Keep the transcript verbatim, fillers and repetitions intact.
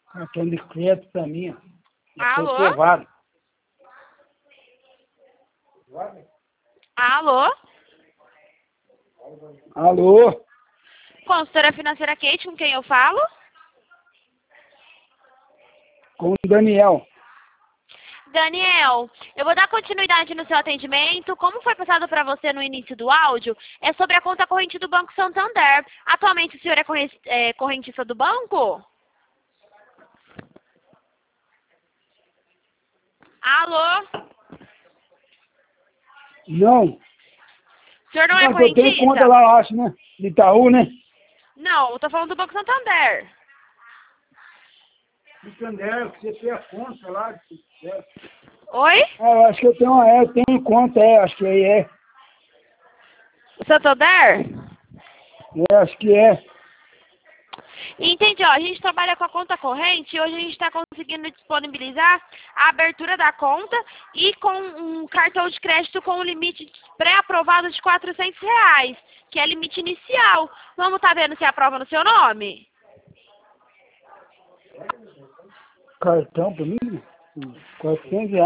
Cartão de crédito pra mim, ó. Já foi Alô? aprovado. Alô? Alô? Consultora financeira Kate, com quem eu falo? Com o Daniel. Daniel, eu vou dar continuidade no seu atendimento. Como foi passado para você no início do áudio, é sobre a conta corrente do Banco Santander. Atualmente o senhor é, corre é correntista do banco? Alô? Não. O senhor não é Mas eu tenho correntista? conta lá, eu acho, né? De Itaú, né? Não, eu tô falando do Banco Santander. Santander, você tem a conta lá. É. Oi? Ah, eu acho que eu tenho uma, é, eu tenho conta, é, acho que aí é. Santander? É, acho que é. Entendi, ó, a gente trabalha com a conta corrente e hoje a gente está conseguindo disponibilizar a abertura da conta e com um cartão de crédito com um limite pré-aprovado de quatrocentos reais, que é limite inicial. Vamos estar vendo se aprova no seu nome? Cartão pra mim? quatrocentos reais.